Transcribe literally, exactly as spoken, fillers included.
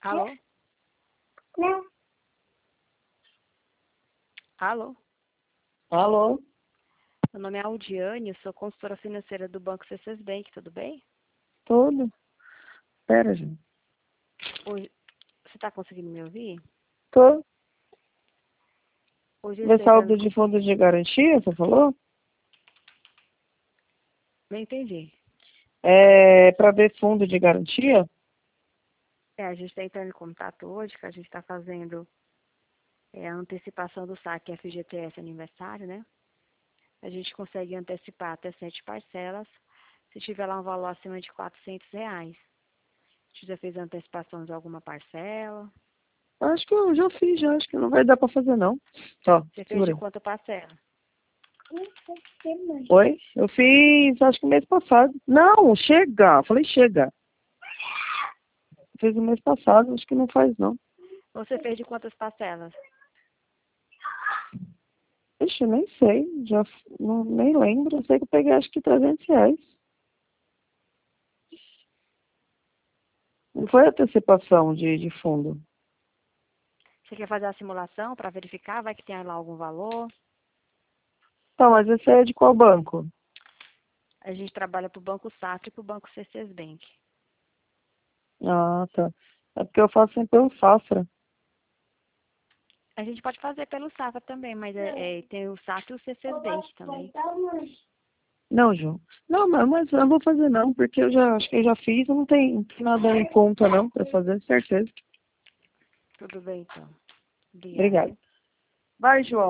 Alô? Não. Alô? Alô? Meu nome é Aldiane, eu sou consultora financeira do Banco C C Bank, tudo bem? Tudo? Pera, gente. Hoje, você está conseguindo me ouvir? Tô. Hoje eu Ver estou entrando saldo com... de fundo de garantia, você falou? Não entendi. É para ver fundo de garantia? É, a gente está entrando em contato hoje, que a gente está fazendo é, a antecipação do saque F G T S aniversário, né? A gente consegue antecipar até sete parcelas, se tiver lá um valor acima de quatrocentos reais. Você já fez a antecipação de alguma parcela? Acho que eu já fiz, já. Acho que não vai dar para fazer, não. Ó, Você fez segura de aí. quanto parcela? Oi? Eu fiz, acho que mês passado. Não, chega. Falei, chega. Fiz o mês passado, acho que não faz, não. Você fez de quantas parcelas? Ixi, eu nem sei. Já, não, nem lembro. Eu sei que eu peguei, acho que trezentos reais. Não foi antecipação de, de fundo. Você quer fazer a simulação para verificar? Vai que tem lá algum valor? Tá, mas esse é de qual banco? A gente trabalha para o Banco Safra e para o Banco C C Bank. Ah, tá. É porque eu faço sempre pelo Safra. A gente pode fazer pelo Safra também, mas é, é, tem o Safra e o C C Bank também. Não, João. Não, mas, mas eu não vou fazer não, porque eu já acho que eu já fiz, não tem, não tem nada em conta não, pra fazer, certeza. Tudo bem, então. Obrigada, Obrigada. viu? Vai, João.